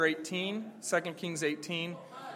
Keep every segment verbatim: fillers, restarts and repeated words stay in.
eighteen, Second Kings eighteen.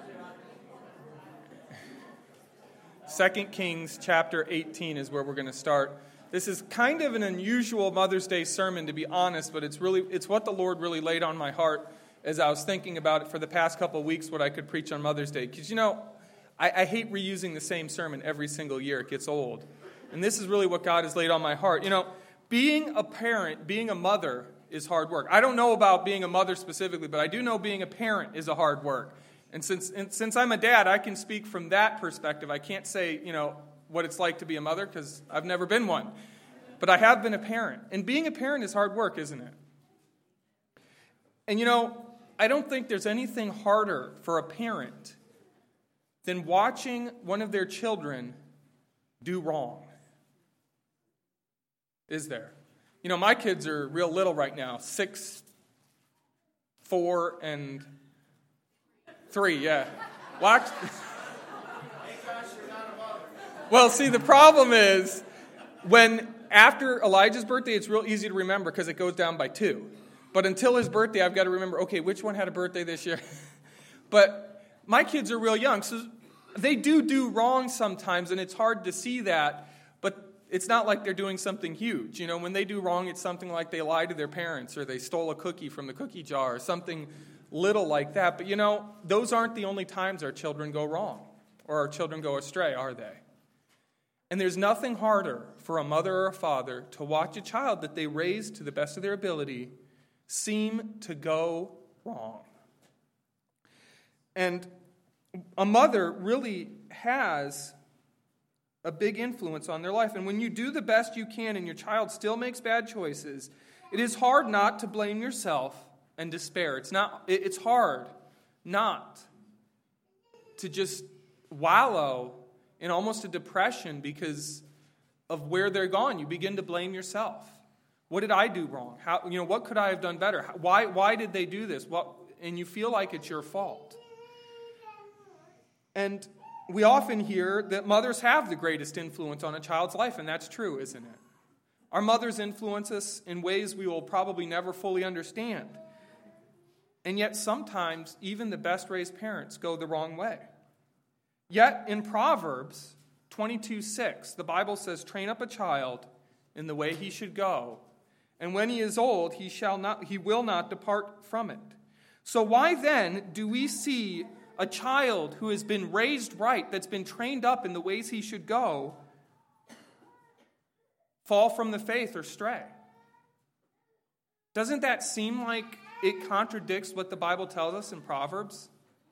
Second Kings chapter eighteen is where we're going to start. This is kind of an unusual Mother's Day sermon, to be honest, but it's really it's what the Lord really laid on my heart as I was thinking about it for the past couple of weeks, what I could preach on Mother's Day. Because, you know, I, I hate reusing the same sermon every single year. It gets old. And this is really what God has laid on my heart. You know, being a parent, being a mother is hard work. I don't know about being a mother specifically, but I do know being a parent is a hard work. And since and since I'm a dad, I can speak from that perspective. I can't say, you know, what it's like to be a mother because I've never been one. But I have been a parent. And being a parent is hard work, isn't it? And, you know, I don't think there's anything harder for a parent than watching one of their children do wrong. Is there? You know, my kids are real little right now. Six, four, and three, yeah. Watch. Well, see, the problem is when after Elijah's birthday, it's real easy to remember because it goes down by two. But until his birthday, I've got to remember, okay, which one had a birthday this year? But my kids are real young, so they do do wrong sometimes, and it's hard to see that. But it's not like they're doing something huge. You know, when they do wrong, it's something like they lied to their parents or they stole a cookie from the cookie jar or something little like that. But, you know, those aren't the only times our children go wrong or our children go astray, are they? And there's nothing harder for a mother or a father to watch a child that they raise to the best of their ability seem to go wrong. And a mother really has a big influence on their life. And when you do the best you can and your child still makes bad choices, it is hard not to blame yourself and despair. It's not. It's hard not to just wallow in almost a depression because of where they're gone. You begin to blame yourself. What did I do wrong? How, you know, what could I have done better? Why, why did they do this? What, and you feel like it's your fault. And we often hear that mothers have the greatest influence on a child's life, and that's true, isn't it? Our mothers influence us in ways we will probably never fully understand. And yet sometimes even the best-raised parents go the wrong way. Yet in Proverbs twenty-two six, the Bible says, "Train up a child in the way he should go, and when he is old, he shall not, he will not depart from it." So why then do we see a child who has been raised right, that's been trained up in the ways he should go, fall from the faith or stray? Doesn't that seem like it contradicts what the Bible tells us in Proverbs?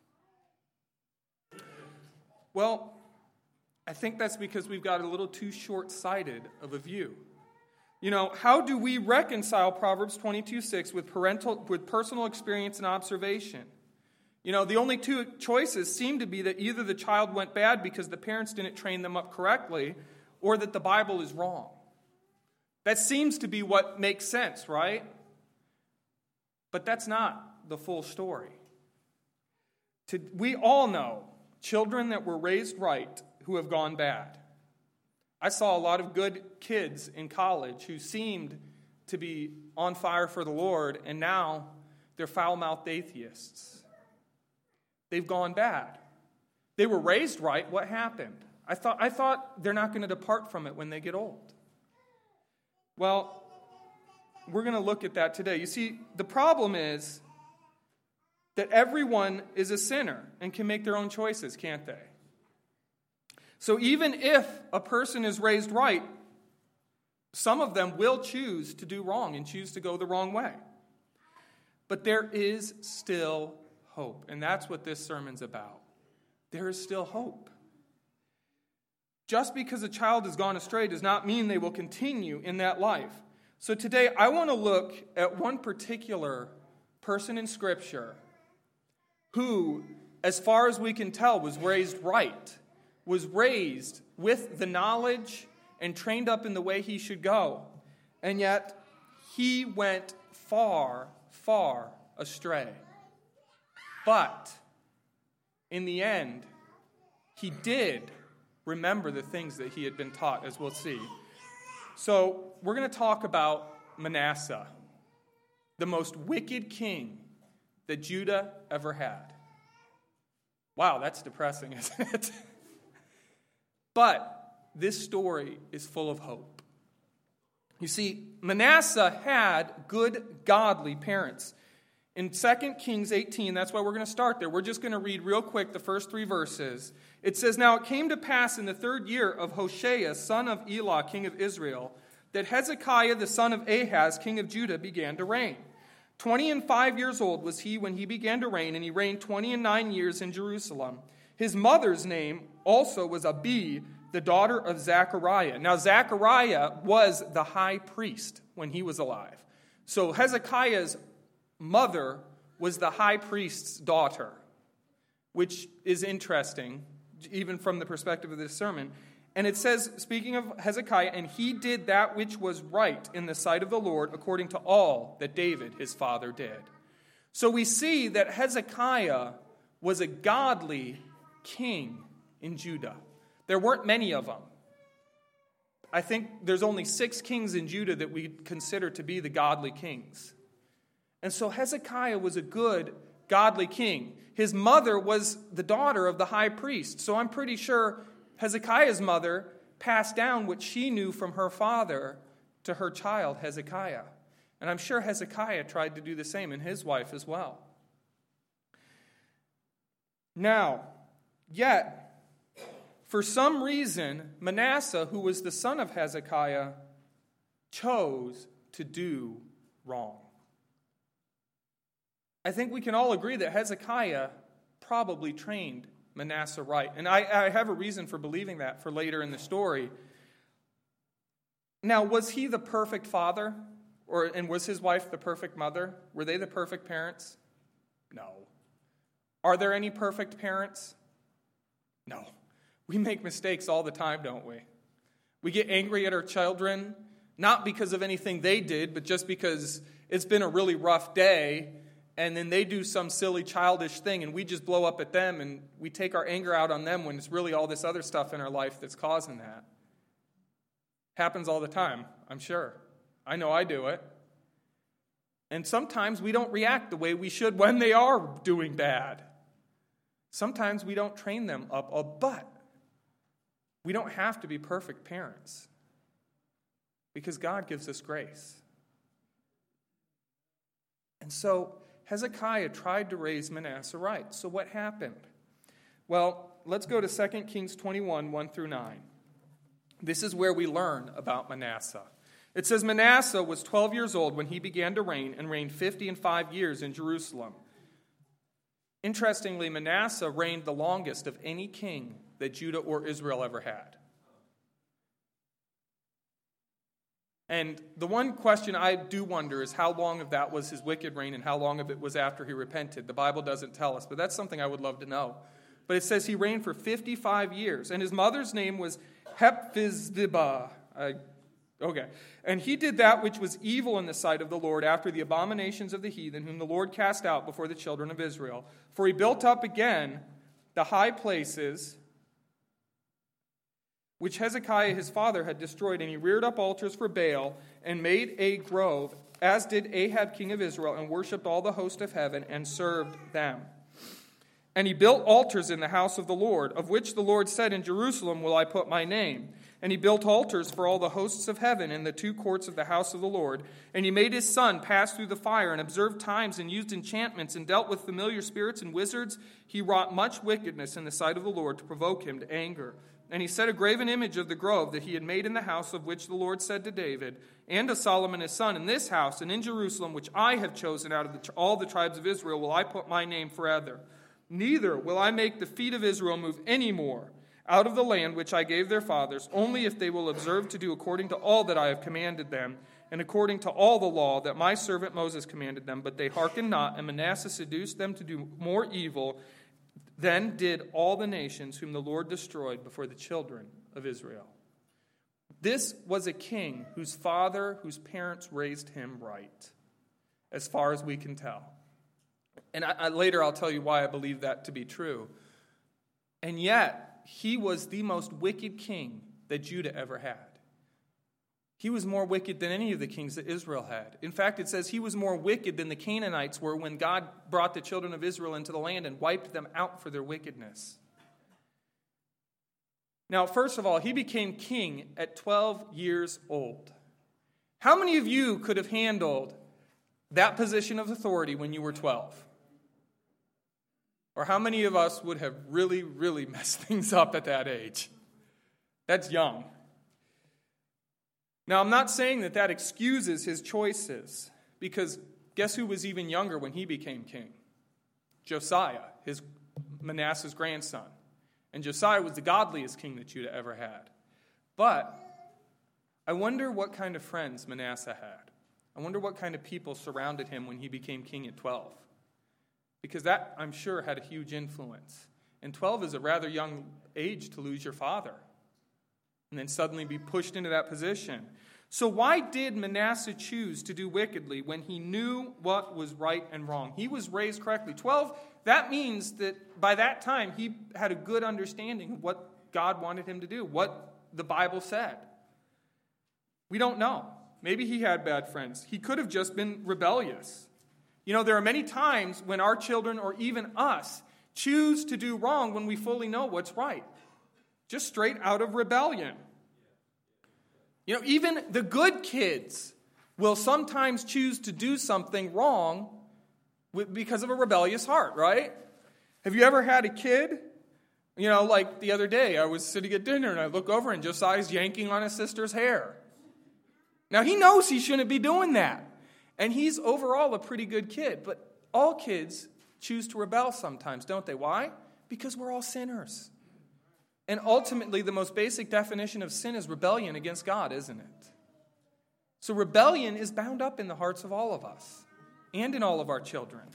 Well, I think that's because we've got a little too short-sighted of a view. You know, how do we reconcile Proverbs twenty-two six with parental, with personal experience and observation? You know, the only two choices seem to be that either the child went bad because the parents didn't train them up correctly, or that the Bible is wrong. That seems to be what makes sense, right? But that's not the full story. To, we all know children that were raised right who have gone bad. I saw a lot of good kids in college who seemed to be on fire for the Lord, and now they're foul-mouthed atheists. They've gone bad. They were raised right. What happened? I thought, I thought they're not going to depart from it when they get old. Well, we're going to look at that today. You see, the problem is that everyone is a sinner and can make their own choices, can't they? So even if a person is raised right, some of them will choose to do wrong and choose to go the wrong way. But there is still hope, and that's what this sermon's about. There is still hope. Just because a child has gone astray does not mean they will continue in that life. So today I want to look at one particular person in Scripture who, as far as we can tell, was raised right, was raised with the knowledge and trained up in the way he should go. And yet he went far, far astray. But in the end, he did remember the things that he had been taught, as we'll see. So we're going to talk about Manasseh, the most wicked king that Judah ever had. Wow, that's depressing, isn't it? But this story is full of hope. You see, Manasseh had good, godly parents. In Second Kings eighteen, that's why we're going to start there. We're just going to read real quick the first three verses. It says, "Now it came to pass in the third year of Hoshea, son of Elah, king of Israel, that Hezekiah, the son of Ahaz, king of Judah, began to reign. Twenty and five years old was he when he began to reign, and he reigned twenty and nine years in Jerusalem. His mother's name also was Abi, the daughter of Zechariah." Now, Zechariah was the high priest when he was alive. So Hezekiah's mother was the high priest's daughter, which is interesting, even from the perspective of this sermon. And it says, speaking of Hezekiah, "And he did that which was right in the sight of the Lord, according to all that David his father did." So we see that Hezekiah was a godly king in Judah. There weren't many of them. I think there's only six kings in Judah that we consider to be the godly kings. And so Hezekiah was a good, godly king. His mother was the daughter of the high priest. So I'm pretty sure Hezekiah's mother passed down what she knew from her father to her child, Hezekiah. And I'm sure Hezekiah tried to do the same, and his wife as well. Now, yet, for some reason, Manasseh, who was the son of Hezekiah, chose to do wrong. I think we can all agree that Hezekiah probably trained Manasseh right. And I, I have a reason for believing that for later in the story. Now, was he the perfect father? Or, and was his wife the perfect mother? Were they the perfect parents? No. Are there any perfect parents? No. We make mistakes all the time, don't we? We get angry at our children, not because of anything they did, but just because it's been a really rough day, and then they do some silly childish thing, and we just blow up at them, and we take our anger out on them when it's really all this other stuff in our life that's causing that. Happens all the time, I'm sure. I know I do it. And sometimes we don't react the way we should when they are doing bad. Sometimes we don't train them up, but we don't have to be perfect parents because God gives us grace. And so Hezekiah tried to raise Manasseh right. So what happened? Well, let's go to Second Kings twenty-one, one through nine. This is where we learn about Manasseh. It says, "Manasseh was twelve years old when he began to reign, and reigned fifty and five years in Jerusalem." Interestingly, Manasseh reigned the longest of any king that Judah or Israel ever had. And the one question I do wonder is how long of that was his wicked reign and how long of it was after he repented. The Bible doesn't tell us, but that's something I would love to know. But it says he reigned for fifty-five years, and his mother's name was Hephzibah. I, okay. "And he did that which was evil in the sight of the Lord after the abominations of the heathen, whom the Lord cast out before the children of Israel. For he built up again the high places which Hezekiah his father had destroyed, and he reared up altars for Baal, and made a grove, as did Ahab king of Israel, and worshipped all the host of heaven, and served them. And he built altars in the house of the Lord, of which the Lord said, In Jerusalem will I put my name. And he built altars for all the hosts of heaven in the two courts of the house of the Lord. And he made his son pass through the fire, and observed times, and used enchantments, and dealt with familiar spirits and wizards. He wrought much wickedness in the sight of the Lord to provoke him to anger. And he set a graven image of the grove that he had made in the house of which the Lord said to David, and to Solomon his son, In this house and in Jerusalem, which I have chosen out of the, all the tribes of Israel, will I put my name forever. Neither will I make the feet of Israel move any more out of the land which I gave their fathers, only if they will observe to do according to all that I have commanded them, and according to all the law that my servant Moses commanded them. But they hearkened not, and Manasseh seduced them to do more evil than did all the nations whom the Lord destroyed before the children of Israel." This was a king whose father, whose parents raised him right, as far as we can tell. And I, I, later I'll tell you why I believe that to be true. And yet, he was the most wicked king that Judah ever had. He was more wicked than any of the kings that Israel had. In fact, it says he was more wicked than the Canaanites were when God brought the children of Israel into the land and wiped them out for their wickedness. Now, first of all, he became king at twelve years old. How many of you could have handled that position of authority when you were twelve? Or how many of us would have really, really messed things up at that age? That's young. Now, I'm not saying that that excuses his choices, because guess who was even younger when he became king? Josiah, his Manasseh's grandson. And Josiah was the godliest king that Judah ever had. But I wonder what kind of friends Manasseh had. I wonder what kind of people surrounded him when he became king at twelve. Because that, I'm sure, had a huge influence. And twelve is a rather young age to lose your father and then suddenly be pushed into that position. So why did Manasseh choose to do wickedly when he knew what was right and wrong? He was raised correctly. twelve, that means that by that time he had a good understanding of what God wanted him to do, what the Bible said. We don't know. Maybe he had bad friends. He could have just been rebellious. You know, there are many times when our children or even us choose to do wrong when we fully know what's right. Just straight out of rebellion. You know, even the good kids will sometimes choose to do something wrong because of a rebellious heart, right? Have you ever had a kid? You know, like the other day, I was sitting at dinner and I look over and Josiah's yanking on his sister's hair. Now, he knows he shouldn't be doing that. And he's overall a pretty good kid. But all kids choose to rebel sometimes, don't they? Why? Because we're all sinners. And ultimately, the most basic definition of sin is rebellion against God, isn't it? So rebellion is bound up in the hearts of all of us and in all of our children.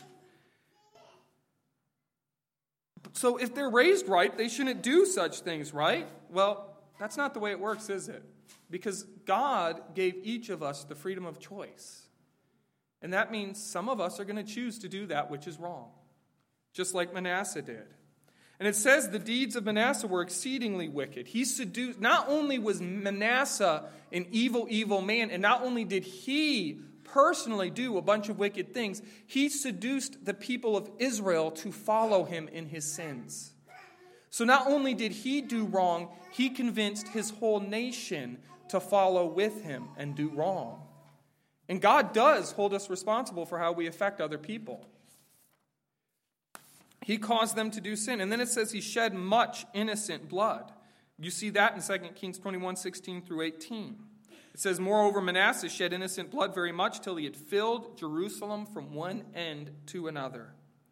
So if they're raised right, they shouldn't do such things, right? Well, that's not the way it works, is it? Because God gave each of us the freedom of choice. And that means some of us are going to choose to do that which is wrong, just like Manasseh did. And it says the deeds of Manasseh were exceedingly wicked. He seduced, not only was Manasseh an evil, evil man, and not only did he personally do a bunch of wicked things, he seduced the people of Israel to follow him in his sins. So not only did he do wrong, he convinced his whole nation to follow with him and do wrong. And God does hold us responsible for how we affect other people. He caused them to do sin. And then it says he shed much innocent blood. You see that in Second Kings twenty-one, sixteen through eighteen. It says, moreover, Manasseh shed innocent blood very much till he had filled Jerusalem from one end to another.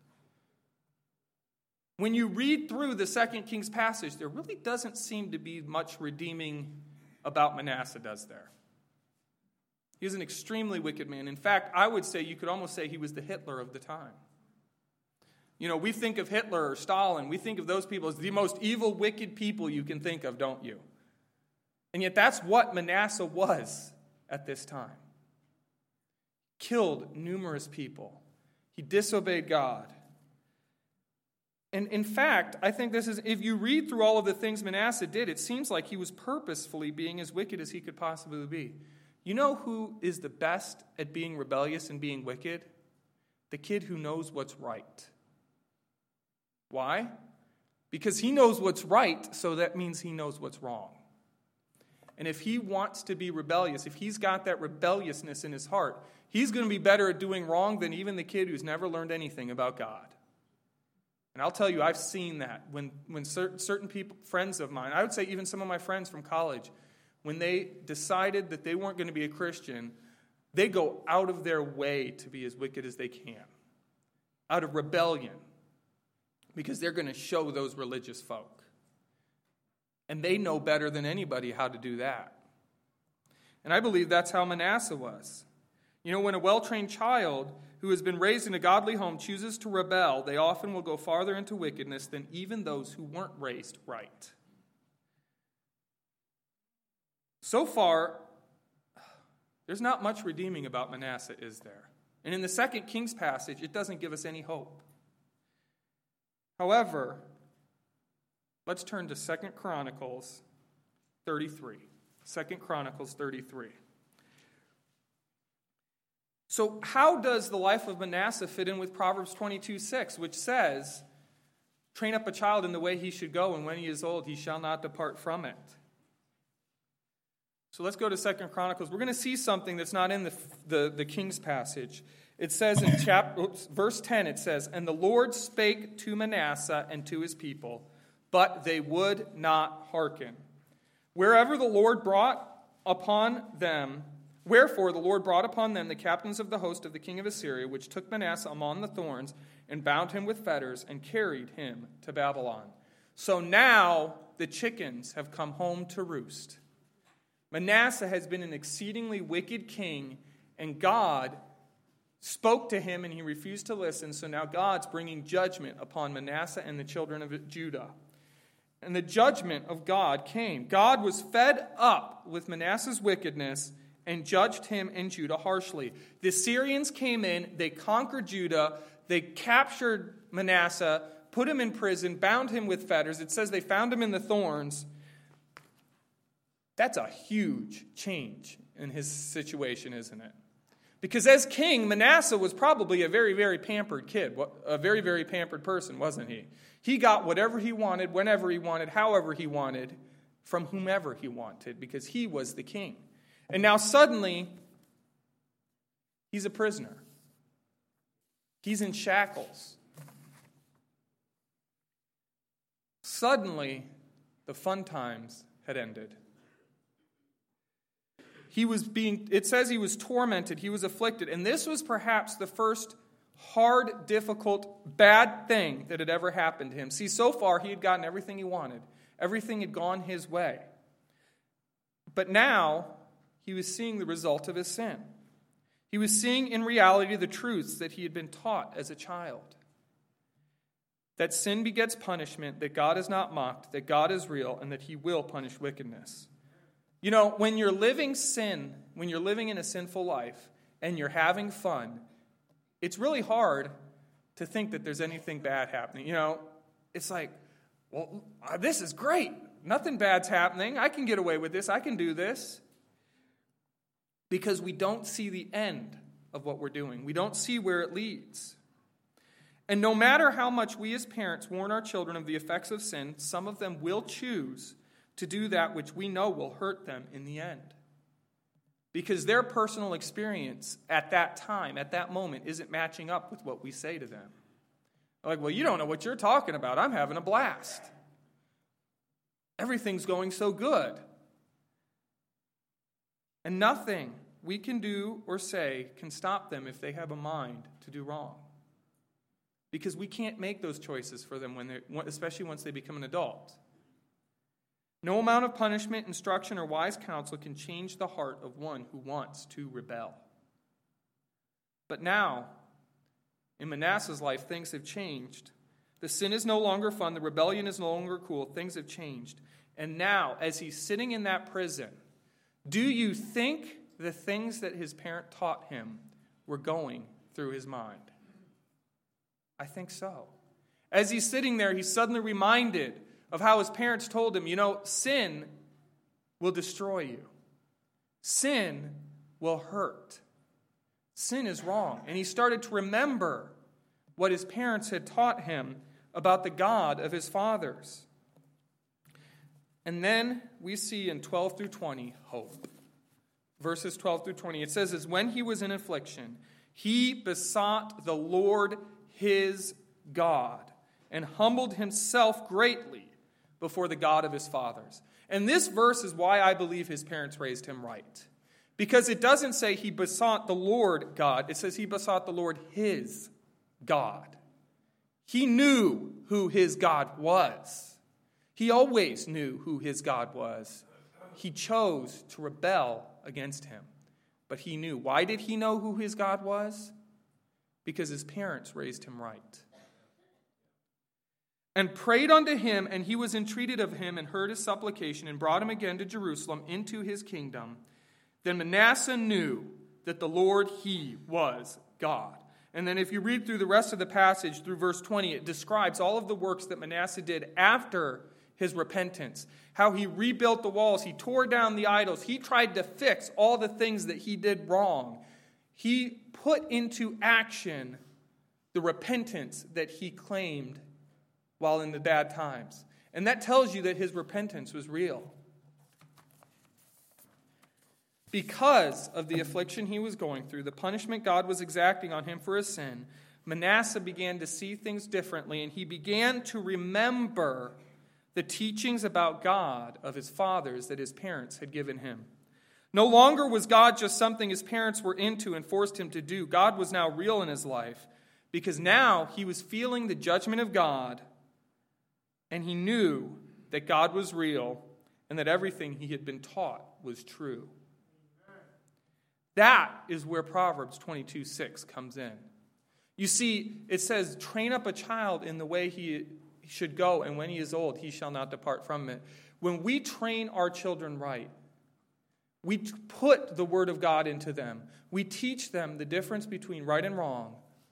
When you read through the Second Kings passage, there really doesn't seem to be much redeeming about Manasseh, does there? He was an extremely wicked man. In fact, I would say you could almost say he was the Hitler of the time. You know, we think of Hitler or Stalin, we think of those people as the most evil, wicked people you can think of, don't you? And yet that's what Manasseh was at this time. Killed numerous people. He disobeyed God. And in fact, I think this is, if you read through all of the things Manasseh did, it seems like he was purposefully being as wicked as he could possibly be. You know who is the best at being rebellious and being wicked? The kid who knows what's right. Why? Because he knows what's right, so that means he knows what's wrong. And if he wants to be rebellious, if he's got that rebelliousness in his heart, he's going to be better at doing wrong than even the kid who's never learned anything about God. And I'll tell you, I've seen that when, when certain, certain people, friends of mine, I would say even some of my friends from college, when they decided that they weren't going to be a Christian, they go out of their way to be as wicked as they can, out of rebellion, because they're going to show those religious folk. And they know better than anybody how to do that. And I believe that's how Manasseh was. You know, when a well-trained child who has been raised in a godly home chooses to rebel, they often will go farther into wickedness than even those who weren't raised right. So far, there's not much redeeming about Manasseh, is there? And in the Second Kings passage, it doesn't give us any hope. However, let's turn to Second Chronicles thirty-three. Second Chronicles thirty-three. So how does the life of Manasseh fit in with Proverbs twenty-two six, which says, train up a child in the way he should go, and when he is old, he shall not depart from it? So let's go to Second Chronicles. We're going to see something that's not in the, the, the King's passage. It says in chapter, oops, verse ten, it says, and the Lord spake to Manasseh and to his people, but they would not hearken. Wherever the Lord brought upon them, wherefore the Lord brought upon them the captains of the host of the king of Assyria, which took Manasseh among the thorns, and bound him with fetters, and carried him to Babylon. So now the chickens have come home to roost. Manasseh has been an exceedingly wicked king, and God spoke to him, and he refused to listen. So now God's bringing judgment upon Manasseh and the children of Judah. And the judgment of God came. God was fed up with Manasseh's wickedness and judged him and Judah harshly. The Syrians came in, they conquered Judah, they captured Manasseh, put him in prison, bound him with fetters. It says they found him in the thorns. That's a huge change in his situation, isn't it? Because as king, Manasseh was probably a very, very pampered kid, a very, very pampered person, wasn't he? He got whatever he wanted, whenever he wanted, however he wanted, from whomever he wanted, because he was the king. And now suddenly, he's a prisoner. He's in shackles. Suddenly, the fun times had ended. He was being, it says he was tormented, he was afflicted, and this was perhaps the first hard, difficult, bad thing that had ever happened to him. See, so far he had gotten everything he wanted. Everything had gone his way. But now he was seeing the result of his sin. He was seeing in reality the truths that he had been taught as a child. That sin begets punishment, that God is not mocked, that God is real, and that he will punish wickedness. You know, when you're living sin, when you're living in a sinful life, and you're having fun, it's really hard to think that there's anything bad happening. You know, it's like, well, this is great. Nothing bad's happening. I can get away with this. I can do this. Because we don't see the end of what we're doing. We don't see where it leads. And no matter how much we as parents warn our children of the effects of sin, some of them will choose to do that which we know will hurt them in the end. Because their personal experience at that time, at that moment, isn't matching up with what we say to them. They're like, well, you don't know what you're talking about. I'm having a blast. Everything's going so good. And nothing we can do or say can stop them if they have a mind to do wrong. Because we can't make those choices for them, when they're, especially once they become an adult. No amount of punishment, instruction, or wise counsel can change the heart of one who wants to rebel. But now, in Manasseh's life, things have changed. The sin is no longer fun. The rebellion is no longer cool. Things have changed. And now, as he's sitting in that prison, do you think the things that his parent taught him were going through his mind? I think so. As he's sitting there, he's suddenly reminded of how his parents told him, you know, sin will destroy you. Sin will hurt. Sin is wrong. And he started to remember what his parents had taught him about the God of his fathers. And then we see in twelve through twenty, hope. Verses twelve through twenty, it says, as when he was in affliction, he besought the Lord his God and humbled himself greatly before the God of his fathers. And this verse is why I believe his parents raised him right. Because it doesn't say he besought the Lord God. It says he besought the Lord his God. He knew who his God was. He always knew who his God was. He chose to rebel against him. But he knew. Why did he know who his God was? Because his parents raised him right. And prayed unto him, and he was entreated of him, and heard his supplication, and brought him again to Jerusalem into his kingdom. Then Manasseh knew that the Lord, he was God. And then if you read through the rest of the passage, through verse twenty, it describes all of the works that Manasseh did after his repentance, how he rebuilt the walls, he tore down the idols, he tried to fix all the things that he did wrong. He put into action the repentance that he claimed while in the bad times. And that tells you that his repentance was real. Because of the affliction he was going through, the punishment God was exacting on him for his sin, Manasseh began to see things differently, and he began to remember the teachings about God of his fathers that his parents had given him. No longer was God just something his parents were into and forced him to do. God was now real in his life, because now he was feeling the judgment of God, and he knew that God was real and that everything he had been taught was true. That is where Proverbs twenty-two six comes in. You see, it says, train up a child in the way he should go, and when he is old, he shall not depart from it. When we train our children right, we put the word of God into them. We teach them the difference between right and wrong.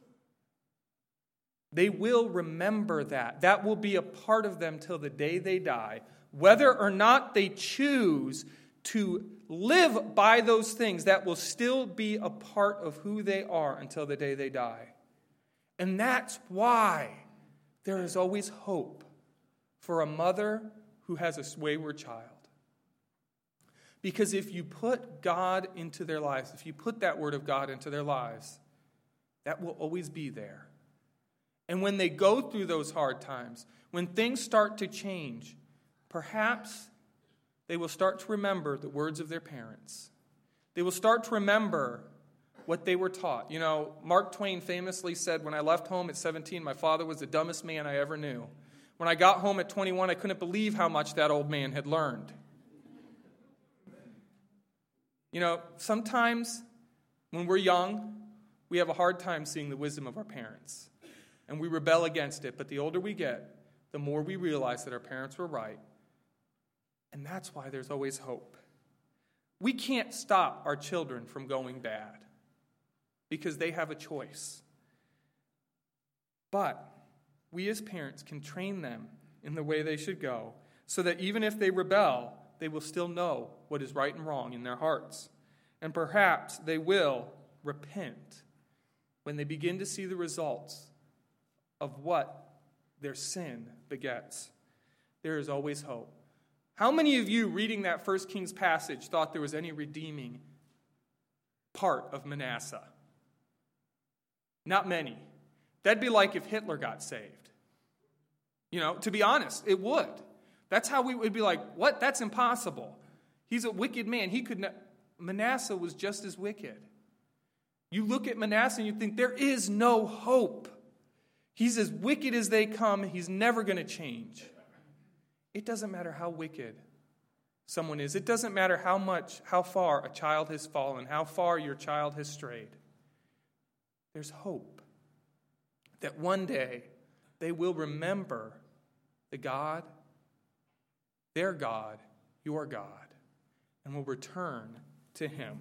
They will remember that. That will be a part of them till the day they die. Whether or not they choose to live by those things, that will still be a part of who they are until the day they die. And that's why there is always hope for a mother who has a wayward child. Because if you put God into their lives, if you put that word of God into their lives, that will always be there. And when they go through those hard times, when things start to change, perhaps they will start to remember the words of their parents. They will start to remember what they were taught. You know, Mark Twain famously said, when I left home at seventeen, my father was the dumbest man I ever knew. When I got home at twenty-one, I couldn't believe how much that old man had learned. You know, sometimes when we're young, we have a hard time seeing the wisdom of our parents. And we rebel against it. But the older we get, the more we realize that our parents were right. And that's why there's always hope. We can't stop our children from going bad, because they have a choice. But we as parents can train them in the way they should go, so that even if they rebel, they will still know what is right and wrong in their hearts. And perhaps they will repent when they begin to see the results of what their sin begets. There is always hope. How many of you reading that First Kings passage thought there was any redeeming part of Manasseh? Not many. That'd be like if Hitler got saved. You know, to be honest, it would. That's how we would be like, what? That's impossible. He's a wicked man. He could not. Manasseh was just as wicked. You look at Manasseh and you think there is no hope. He's as wicked as they come. He's never going to change. It doesn't matter how wicked someone is. It doesn't matter how much, how far a child has fallen, how far your child has strayed. There's hope that one day they will remember the God, their God, your God, and will return to him.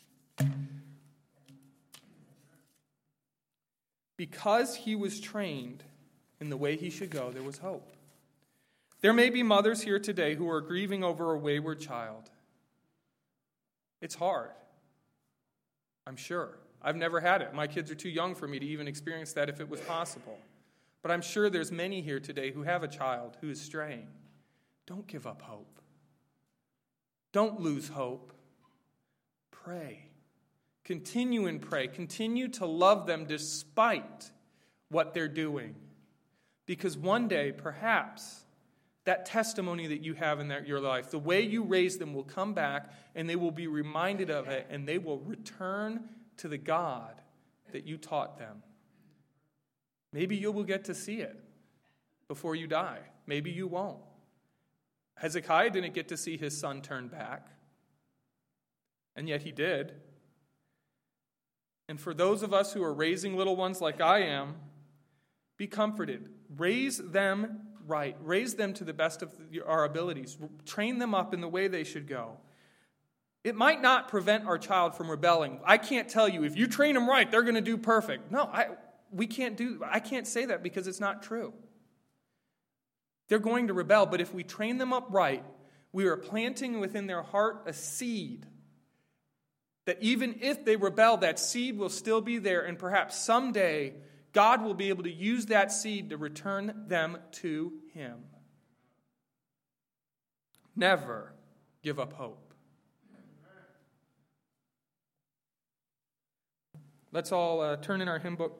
Because he was trained in the way he should go, there was hope. There may be mothers here today who are grieving over a wayward child. It's hard, I'm sure. I've never had it. My kids are too young for me to even experience that if it was possible. But I'm sure there's many here today who have a child who is straying. Don't give up hope. Don't lose hope. Pray. Continue and pray. Continue to love them despite what they're doing. Because one day, perhaps, that testimony that you have in that, your life, the way you raise them will come back and they will be reminded of it and they will return to the God that you taught them. Maybe you will get to see it before you die. Maybe you won't. Hezekiah didn't get to see his son turn back, and yet he did. And for those of us who are raising little ones like I am, be comforted. Raise them right. Raise them to the best of our abilities. Train them up in the way they should go. It might not prevent our child from rebelling. I can't tell you, if you train them right, they're going to do perfect. No, I, we can't do, I can't say that because it's not true. They're going to rebel, but if we train them up right, we are planting within their heart a seed that even if they rebel, that seed will still be there, and perhaps someday God will be able to use that seed to return them to Him. Never give up hope. Let's all uh, turn in our hymn book